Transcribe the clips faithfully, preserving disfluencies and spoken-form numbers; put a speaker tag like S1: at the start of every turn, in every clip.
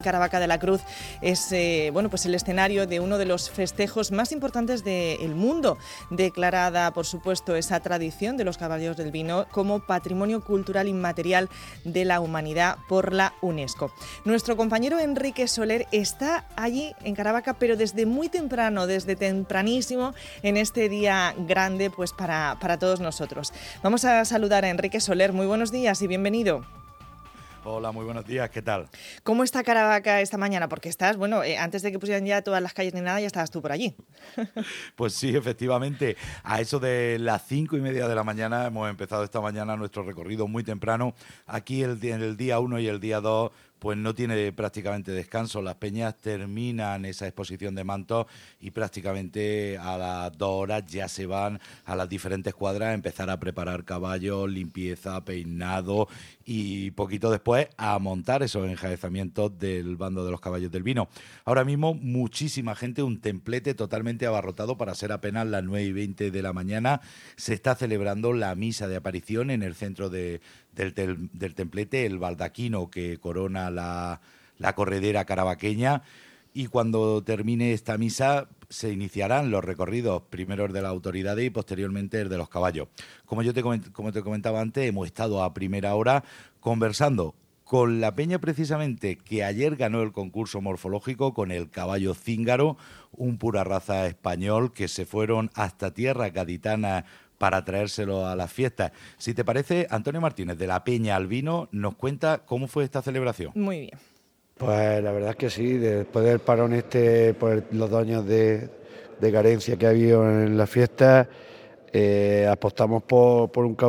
S1: Caravaca de la Cruz es eh, bueno, pues el escenario de uno de los festejos más importantes del mundo, declarada, por supuesto, esa tradición de los caballos del vino como Patrimonio Cultural Inmaterial de la Humanidad por la UNESCO. Nuestro compañero Enrique Soler está allí en Caravaca, pero desde muy temprano, desde tempranísimo, en este día grande pues para, para todos nosotros. Vamos a saludar a Enrique Soler. Muy buenos días y bienvenido.
S2: Hola, muy buenos días, ¿qué tal?
S1: ¿Cómo está Caravaca esta mañana? Porque estás, bueno, eh, antes de que pusieran ya todas las calles ni nada, ya estabas tú por allí.
S2: Pues sí, efectivamente, a eso de las cinco y media de la mañana hemos empezado esta mañana nuestro recorrido muy temprano. Aquí el, en el día uno y el día dos pues no tiene prácticamente descanso. Las peñas terminan esa exposición de mantos y prácticamente a las dos horas ya se van a las diferentes cuadras a empezar a preparar caballos, limpieza, peinado y poquito después a montar esos enjaezamientos del bando de los caballos del vino. Ahora mismo muchísima gente, un templete totalmente abarrotado para ser apenas las nueve y veinte de la mañana. Se está celebrando la misa de aparición en el centro de Del, del, del templete, el baldaquino que corona la, la corredera caravaqueña, y cuando termine esta misa se iniciarán los recorridos, primero el de las autoridades y posteriormente el de los caballos. Como yo te, coment- como te comentaba antes, hemos estado a primera hora conversando con la peña precisamente que ayer ganó el concurso morfológico con el caballo Cíngaro, un pura raza español que se fueron hasta tierra gaditana para traérselo a las fiestas. Si te parece, Antonio Martínez, de la Peña al Vino, nos cuenta cómo fue esta celebración.
S1: Muy bien.
S3: Pues la verdad es que sí, después del parón este, por los dos años de, de carencia que ha habido en las fiestas, eh, apostamos por, por un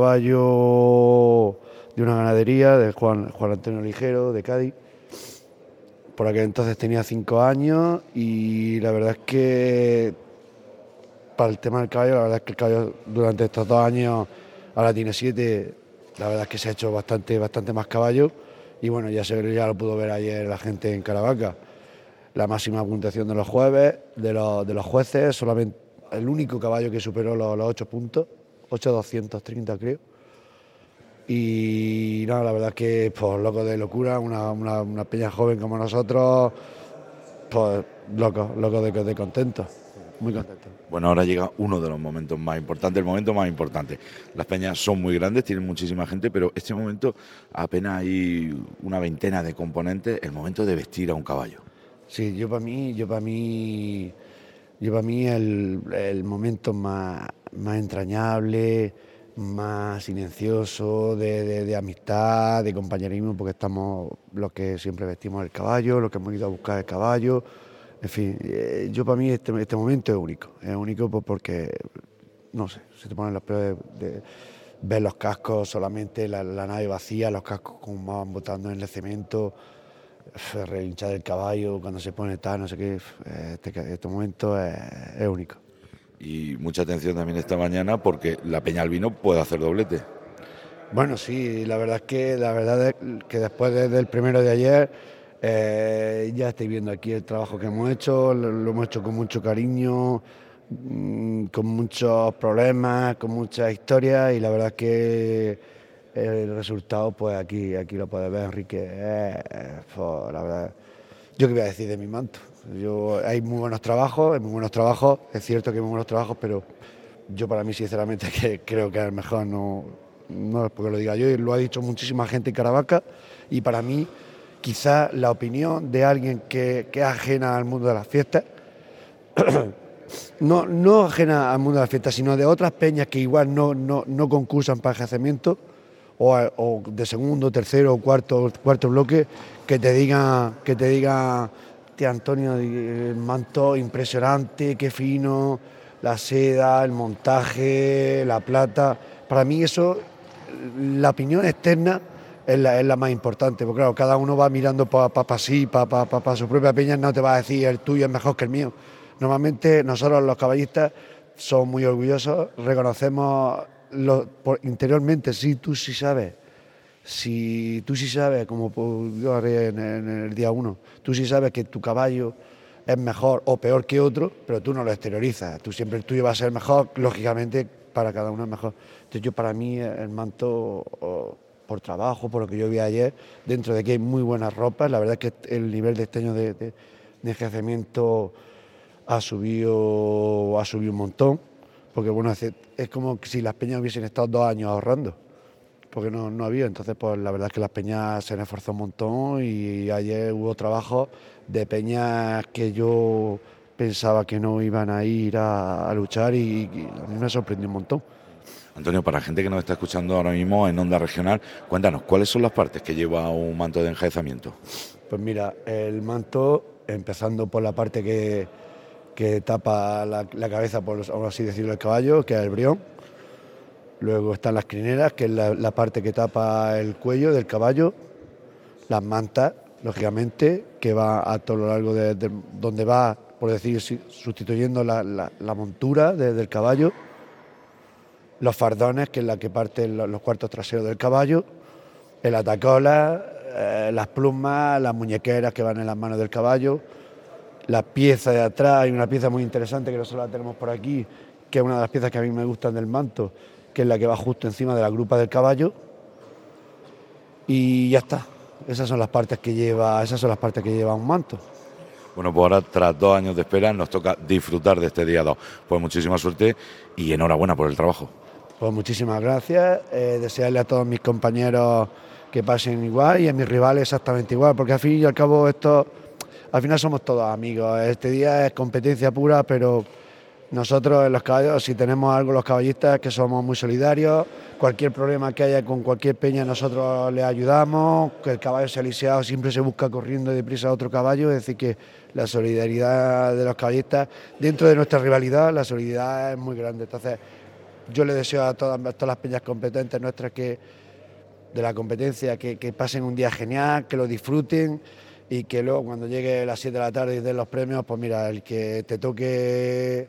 S3: caballo de una ganadería, de Juan, Juan Antonio Ligero, de Cádiz. Por aquel entonces tenía cinco años y la verdad es que para el tema del caballo, la verdad es que el caballo durante estos dos años, ahora tiene siete, la verdad es que se ha hecho bastante, bastante más caballo y bueno, ya, se, ya lo pudo ver ayer la gente en Caravaca. La máxima puntuación de los jueves, de los, de los jueces, solamente el único caballo que superó los, los ocho puntos, ocho mil doscientos treinta creo. Y nada, la verdad es que pues loco de locura, una, una, una peña joven como nosotros, pues loco, loco de, de contento. Muy contento.
S2: Bueno, ahora llega uno de los momentos más importantes, el momento más importante. Las peñas son muy grandes, tienen muchísima gente, pero este momento apenas hay una veintena de componentes, el momento de vestir a un caballo.
S3: Sí, yo para mí, yo para mí, yo para mí el, el momento más, más entrañable, más silencioso, de, de, de amistad, de compañerismo, porque estamos los que siempre vestimos el caballo, los que hemos ido a buscar el caballo. En fin, eh, yo para mí este, este momento es único, es único pues porque, no sé, se te ponen los pelos de, de ver los cascos solamente, la, la nave vacía, los cascos como van botando en el cemento, relinchar el caballo cuando se pone tal, no sé qué, este, este momento es, es único.
S2: Y mucha atención también esta mañana porque la Peña al Vino puede hacer doblete.
S3: Bueno, sí, la verdad es que, la verdad es que después de, del primero de ayer, Eh, ya estáis viendo aquí el trabajo que hemos hecho, lo, lo hemos hecho con mucho cariño, mmm, con muchos problemas, con muchas historias y la verdad es que el resultado, pues aquí, aquí lo puedes ver, Enrique. Eh, eh, pues, la verdad, yo qué voy a decir de mi manto. Yo, hay muy buenos trabajos, hay muy buenos trabajos, es cierto que hay muy buenos trabajos, pero yo para mí sinceramente que creo que es el mejor, no, no es porque lo diga yo, y lo ha dicho muchísima gente en Caravaca y para mí quizás la opinión de alguien que, que es ajena al mundo de las fiestas, no, no ajena al mundo de las fiestas, sino de otras peñas que igual no, no, no concursan para enjaezamiento, o, o de segundo, tercero o cuarto, cuarto bloque, que te digan, que te diga, tía Antonio, el manto impresionante, qué fino, la seda, el montaje, la plata. Para mí eso, la opinión externa, Es la, es la más importante, porque claro, cada uno va mirando para pa, pa sí, para pa, pa, pa su propia peña, no te va a decir el tuyo es mejor que el mío. Normalmente nosotros los caballistas somos muy orgullosos, reconocemos lo, por, interiormente, sí, tú sí sabes, si tú sí sabes, como yo haré en, en el día uno, tú sí sabes que tu caballo es mejor o peor que otro, pero tú no lo exteriorizas, tú siempre el tuyo va a ser mejor, lógicamente para cada uno es mejor. Entonces yo para mí el manto... Oh, por trabajo, por lo que yo vi ayer, dentro de que hay muy buenas ropas. La verdad es que el nivel de este año de, de, de enjaezamiento ha subido, ha subido un montón, porque bueno, es como si las peñas hubiesen estado dos años ahorrando, porque no, no había. Entonces, pues la verdad es que las peñas se han esforzado un montón y ayer hubo trabajo de peñas que yo pensaba que no iban a ir a, a luchar y, y a mí me sorprendió un montón.
S2: Antonio, para la gente que nos está escuchando ahora mismo en Onda Regional, cuéntanos, ¿cuáles son las partes que lleva un manto de enjaezamiento?
S3: Pues mira, el manto, empezando por la parte que, que tapa la, la cabeza, por así decirlo, del caballo, que es el brión. Luego están las crineras, que es la, la parte que tapa el cuello del caballo. Las mantas, lógicamente, que va a todo lo largo de, de donde va, por decir, sustituyendo la, la, la montura de, del caballo. Los fardones, que es la que parte los, los cuartos traseros del caballo. El atacola, eh, las plumas, las muñequeras que van en las manos del caballo. La pieza de atrás, hay una pieza muy interesante que nosotros la tenemos por aquí, que es una de las piezas que a mí me gustan del manto, que es la que va justo encima de la grupa del caballo. Y ya está. Esas son las partes que lleva, esas son las partes que lleva un manto.
S2: Bueno, pues ahora, tras dos años de espera, nos toca disfrutar de este día dos. Pues muchísima suerte y enhorabuena por el trabajo.
S3: Pues muchísimas gracias. Eh, desearle a todos mis compañeros que pasen igual y a mis rivales exactamente igual, porque al fin y al cabo esto, al final somos todos amigos. Este día es competencia pura, pero nosotros en los caballos, si tenemos algo los caballistas, que somos muy solidarios. Cualquier problema que haya con cualquier peña nosotros les ayudamos, que el caballo sea lisiado siempre se busca corriendo deprisa a otro caballo, es decir que la solidaridad de los caballistas, dentro de nuestra rivalidad, la solidaridad es muy grande. Entonces yo le deseo a todas, a todas las peñas competentes nuestras que de la competencia que, que pasen un día genial, que lo disfruten y que luego cuando llegue las siete de la tarde y den los premios, pues mira, el que te toque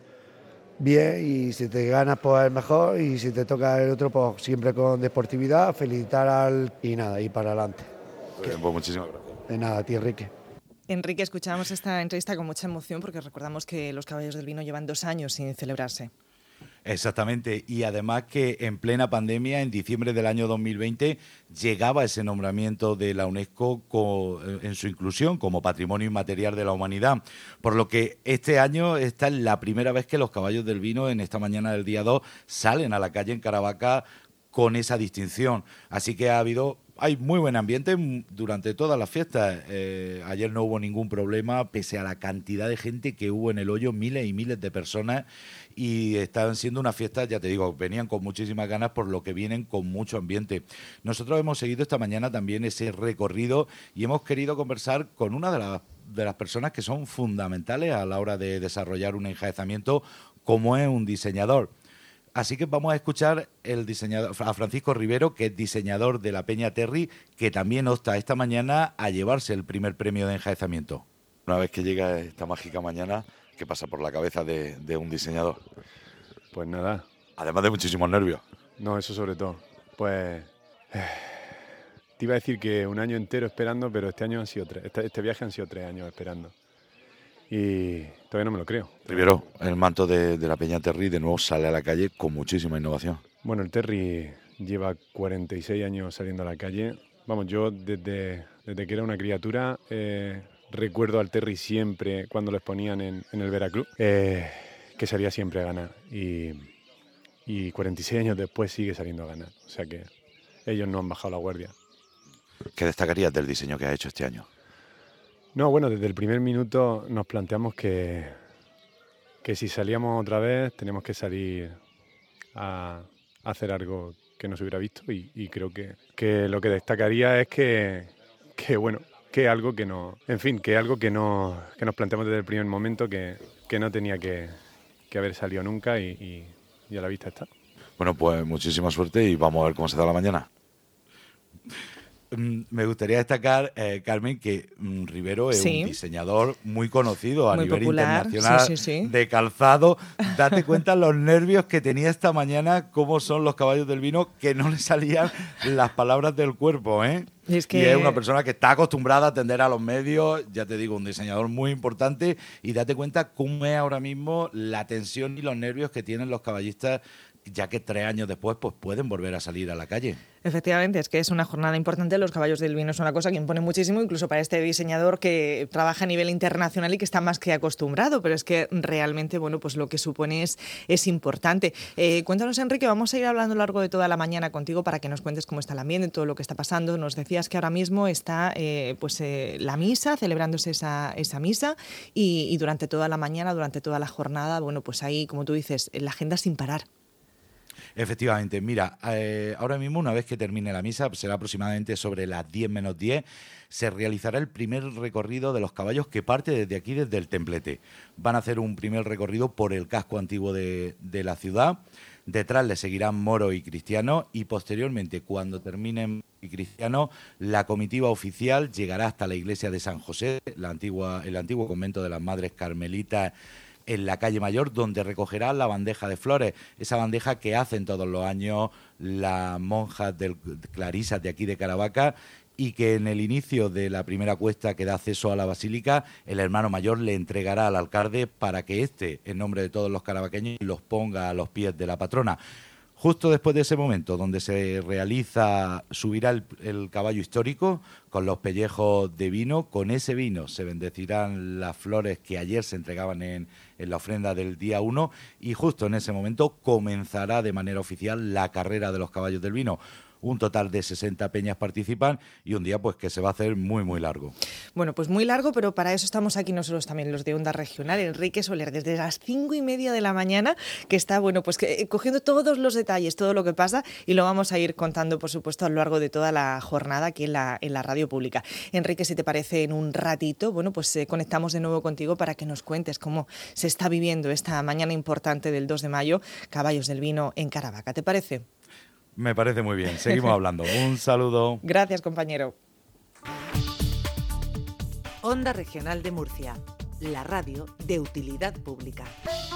S3: bien y si te ganas pues es mejor y si te toca el otro pues siempre con deportividad, felicitar al y nada, y para adelante.
S2: Bien, pues muchísimas gracias.
S3: De nada, a ti Enrique.
S1: Enrique, escuchábamos esta entrevista con mucha emoción porque recordamos que los Caballos del Vino llevan dos años sin celebrarse.
S2: Exactamente, y además que en plena pandemia, en diciembre del año dos mil veinte, llegaba ese nombramiento de la UNESCO en su inclusión como Patrimonio Inmaterial de la Humanidad, por lo que este año esta es la primera vez que los Caballos del Vino, en esta mañana del día dos, salen a la calle en Caravaca con esa distinción, así que ha habido... Hay muy buen ambiente durante todas las fiestas. Eh, ayer no hubo ningún problema, pese a la cantidad de gente que hubo en el hoyo, miles y miles de personas, y estaban siendo una fiesta, ya te digo, venían con muchísimas ganas, por lo que vienen con mucho ambiente. Nosotros hemos seguido esta mañana también ese recorrido y hemos querido conversar con una de las, de las personas que son fundamentales a la hora de desarrollar un enjaezamiento, como es un diseñador. Así que vamos a escuchar el diseñador, a Francisco Rivero, que es diseñador de la Peña Terry, que también opta esta mañana a llevarse el primer premio de enjaezamiento. Una vez que llega esta mágica mañana, ¿qué pasa por la cabeza de, de un diseñador?
S4: Pues nada.
S2: Además de muchísimos nervios.
S4: No, eso sobre todo. Pues eh, te iba a decir que un año entero esperando, pero este año han sido tres. Este, este viaje han sido tres años esperando. Y todavía no me lo creo.
S2: Rivero, el manto de, de la Peña Terry de nuevo sale a la calle con muchísima innovación.
S4: Bueno, el Terry lleva cuarenta y seis años saliendo a la calle. Vamos, yo desde, desde que era una criatura eh, recuerdo al Terry siempre cuando lo exponían en, en el Veracruz, eh, que salía siempre a ganar. Y, y cuarenta y seis años después sigue saliendo a ganar. O sea que ellos no han bajado la guardia.
S2: ¿Qué destacarías del diseño que has hecho este año?
S4: No, bueno, desde el primer minuto nos planteamos que, que si salíamos otra vez teníamos que salir a, a hacer algo que no se hubiera visto y, y creo que, que lo que destacaría es que, que bueno, que algo que no, en fin, que algo que no que nos planteamos desde el primer momento que, que no tenía que, que haber salido nunca y, y, y a la vista está.
S2: Bueno, pues muchísima suerte y vamos a ver cómo se da la mañana. Me gustaría destacar, eh, Carmen, que mm, Rivero es
S1: sí.
S2: un diseñador muy conocido a
S1: muy
S2: nivel
S1: popular.
S2: internacional
S1: sí, sí, sí.
S2: de calzado. Date cuenta los nervios que tenía esta mañana, cómo son los Caballos del Vino, que no le salían las palabras del cuerpo, ¿eh?
S1: Y es, que...
S2: y es una persona que está acostumbrada a atender a los medios, ya te digo, un diseñador muy importante, y date cuenta cómo es ahora mismo la tensión y los nervios que tienen los caballistas ya que tres años después pues pueden volver a salir a la calle.
S1: Efectivamente, es que es una jornada importante. Los caballos del vino es una cosa que impone muchísimo, incluso para este diseñador que trabaja a nivel internacional y que está más que acostumbrado, pero es que realmente, bueno, pues lo que supone es, es importante. Eh, cuéntanos, Enrique, vamos a ir hablando a lo largo de toda la mañana contigo para que nos cuentes cómo está el ambiente, todo lo que está pasando. Nos decías que ahora mismo está eh, pues eh, la misa, celebrándose esa, esa misa y, y durante toda la mañana, durante toda la jornada, bueno, pues ahí, como tú dices, la agenda sin parar.
S2: Efectivamente, mira, eh, ahora mismo una vez que termine la misa, será aproximadamente sobre las diez menos diez, se realizará el primer recorrido de los caballos que parte desde aquí, desde el templete. Van a hacer un primer recorrido por el casco antiguo de, de la ciudad, detrás le seguirán moros y cristianos y posteriormente, cuando terminen y cristianos, la comitiva oficial llegará hasta la iglesia de San José, la antigua, el antiguo convento de las Madres Carmelitas, en la calle Mayor, donde recogerá la bandeja de flores, esa bandeja que hacen todos los años las monjas del, clarisas de aquí de Caravaca, y que en el inicio de la primera cuesta que da acceso a la basílica, el hermano mayor le entregará al alcalde para que éste, en nombre de todos los caravaqueños, los ponga a los pies de la patrona. Justo después de ese momento, donde se realiza, subirá el, el caballo histórico con los pellejos de vino. Con ese vino se bendecirán las flores que ayer se entregaban en, en la ofrenda del día uno, y justo en ese momento comenzará de manera oficial la carrera de los caballos del vino. Un total de sesenta peñas participan y un día pues que se va a hacer muy, muy largo.
S1: Bueno, pues muy largo, pero para eso estamos aquí nosotros también, los de Onda Regional. Enrique Soler, desde las cinco y media de la mañana, que está, bueno, pues que, cogiendo todos los detalles, todo lo que pasa, y lo vamos a ir contando, por supuesto, a lo largo de toda la jornada aquí en la, en la radio pública. Enrique, si te parece, en un ratito, bueno, pues eh, conectamos de nuevo contigo para que nos cuentes cómo se está viviendo esta mañana importante del dos de mayo, Caballos del Vino en Caravaca. ¿Te parece?
S2: Me parece muy bien. Seguimos hablando. Un saludo.
S1: Gracias, compañero.
S5: Onda Regional de Murcia, la radio de utilidad pública.